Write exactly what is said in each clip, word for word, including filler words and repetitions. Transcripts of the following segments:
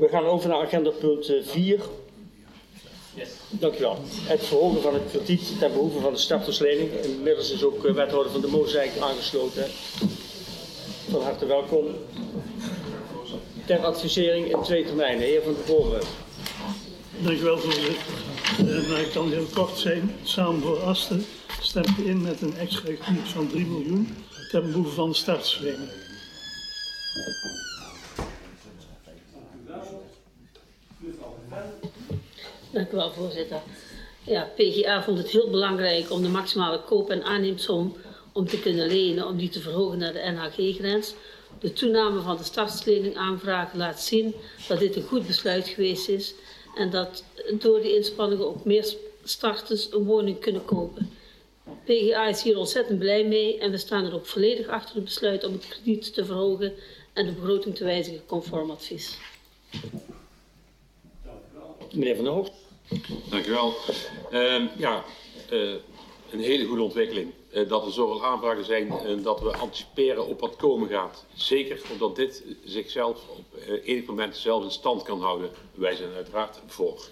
We gaan over naar agenda punt vier. Yes. Dank u wel. Het verhogen van het krediet ten behoeve van de starterslening. Inmiddels is ook wethouder van de Mozaïek aangesloten. Van harte welkom. Ter advisering in twee termijnen. Heer Van der Voren. Dank u wel, voorzitter. Uh, nou, ik kan heel kort zijn. Samen voor Asten stemt in met een extra krediet van drie miljoen ten behoeve van de starterslening. Dank u wel, voorzitter. Ja, P G A vond het heel belangrijk om de maximale koop- en aanneemsom om te kunnen lenen, om die te verhogen naar de N H G-grens. De toename van de starterslening aanvragen laat zien dat dit een goed besluit geweest is en dat door die inspanningen ook meer starters een woning kunnen kopen. P G A is hier ontzettend blij mee en we staan er ook volledig achter het besluit om het krediet te verhogen en de begroting te wijzigen conform advies. Meneer Van der Hoogst. Dank u wel. Uh, ja, uh, een hele goede ontwikkeling. Uh, dat er zoveel aanvragen zijn en dat we anticiperen op wat komen gaat. Zeker omdat dit zichzelf op uh, enig moment zelf in stand kan houden. Wij zijn uiteraard voor.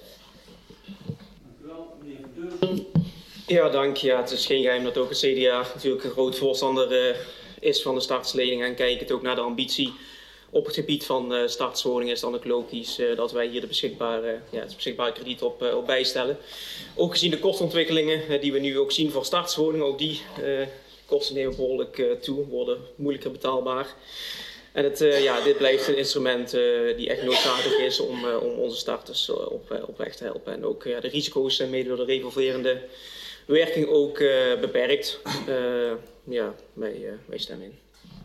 Dank u wel, meneer Deuren. Ja, dank. Ja, het is geen geheim dat ook het C D A natuurlijk een groot voorstander uh, is van de starterslening. En kijk het ook naar de ambitie. Op het gebied van uh, starterswoningen is dan ook logisch uh, dat wij hier de beschikbare, ja, het beschikbare krediet op, uh, op bijstellen. Ook gezien de kostontwikkelingen uh, die we nu ook zien voor starterswoningen, ook die uh, kosten nemen behoorlijk uh, toe, worden moeilijker betaalbaar. En het, uh, ja, dit blijft een instrument uh, die echt noodzakelijk is om, uh, om onze starters uh, op, uh, op weg te helpen. En ook uh, de risico's zijn mede door de revolverende werking ook uh, beperkt. Uh, ja, wij, uh, wij stemmen in.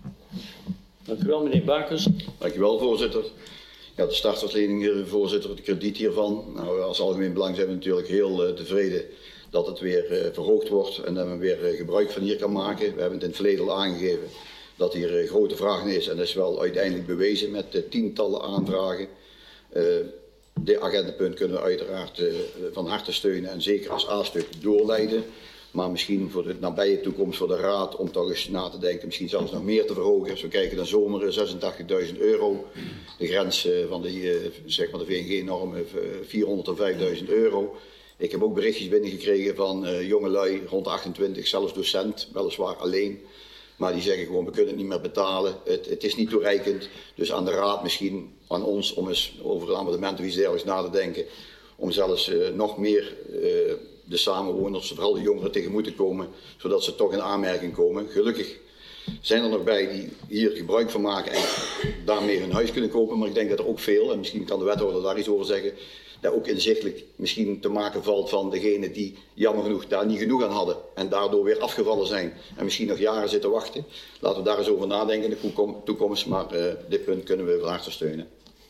Dank u wel, meneer Bakers. Dank u wel, voorzitter. Ja, de starterslening, voorzitter, het krediet hiervan. Nou, als algemeen belang zijn we natuurlijk heel uh, tevreden dat het weer uh, verhoogd wordt en dat men weer uh, gebruik van hier kan maken. We hebben het in het verleden al aangegeven dat hier uh, grote vraag naar is en dat is wel uiteindelijk bewezen met uh, tientallen aanvragen. Uh, dit agendapunt kunnen we uiteraard uh, van harte steunen en zeker als A-stuk doorleiden. Maar misschien voor de nabije toekomst voor de Raad om toch eens na te denken, misschien zelfs nog meer te verhogen. Als we kijken naar zomer zesentachtigduizend euro, de grens van de, zeg maar de V N G-norm vierhonderdvijfduizend euro. Ik heb ook berichtjes binnengekregen van uh, jongelui rond de achtentwintig, zelfs docent, weliswaar alleen. Maar die zeggen gewoon, we kunnen het niet meer betalen, het, het is niet toereikend. Dus aan de Raad misschien, aan ons, om eens over een amendement of iets dergelijks na te denken. Om zelfs uh, nog meer uh, de samenwoners, vooral de jongeren, tegemoet te komen, zodat ze toch in aanmerking komen. Gelukkig zijn er nog bij die hier gebruik van maken en daarmee hun huis kunnen kopen. Maar ik denk dat er ook veel, en misschien kan de wethouder daar iets over zeggen, dat ook inzichtelijk misschien te maken valt van degenen die jammer genoeg daar niet genoeg aan hadden en daardoor weer afgevallen zijn en misschien nog jaren zitten wachten. Laten we daar eens over nadenken in de toekomst, maar uh, dit punt kunnen we van harte steunen.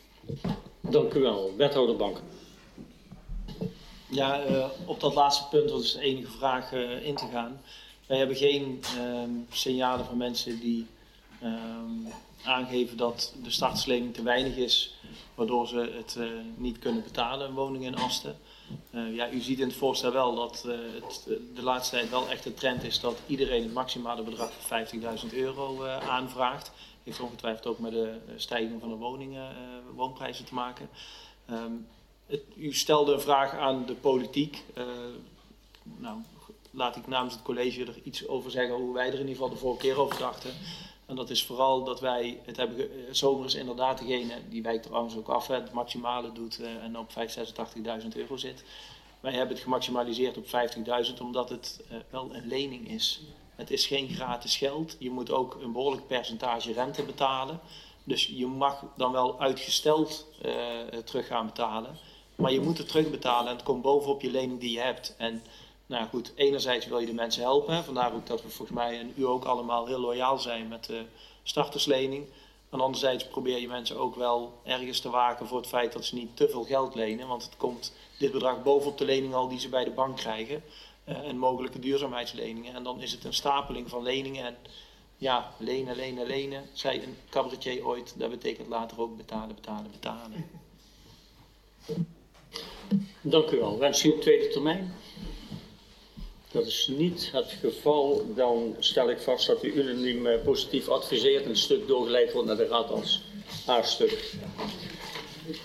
Dank u wel, wethouder Bank. Ja, uh, op dat laatste punt was de enige vraag uh, in te gaan. Wij hebben geen uh, signalen van mensen die uh, aangeven dat de starterslening te weinig is, waardoor ze het uh, niet kunnen betalen, een woning in Asten. Uh, ja, u ziet in het voorstel wel dat uh, het de laatste tijd wel echt een trend is dat iedereen het maximale bedrag van vijftigduizend euro uh, aanvraagt. Heeft ongetwijfeld ook met de stijging van de woningen, uh, woonprijzen te maken. Um, het, u stelde een vraag aan de politiek. Uh, nou, laat ik namens het college er iets over zeggen hoe wij er in ieder geval de vorige keer over dachten. En dat is vooral dat wij, het hebben, zomer is inderdaad degene, die wijkt trouwens ook af, het maximale doet uh, en op vijfhonderdzesentachtigduizend euro zit. Wij hebben het gemaximaliseerd op vijftigduizend omdat het uh, wel een lening is. Het is geen gratis geld, je moet ook een behoorlijk percentage rente betalen. Dus je mag dan wel uitgesteld uh, terug gaan betalen, maar je moet het terugbetalen en het komt bovenop je lening die je hebt. En nou goed, enerzijds wil je de mensen helpen, vandaar ook dat we volgens mij en u ook allemaal heel loyaal zijn met de starterslening. En anderzijds probeer je mensen ook wel ergens te waken voor het feit dat ze niet te veel geld lenen, want het komt dit bedrag bovenop de lening al die ze bij de bank krijgen uh, en mogelijke duurzaamheidsleningen. En dan is het een stapeling van leningen en ja, lenen, lenen, lenen, zei een cabaretier ooit, dat betekent later ook betalen, betalen, betalen. Dank u wel. Wens u een tweede termijn? Dat is niet het geval. Dan stel ik vast dat u unaniem positief adviseert en het stuk doorgeleid wordt naar de raad als A-stuk.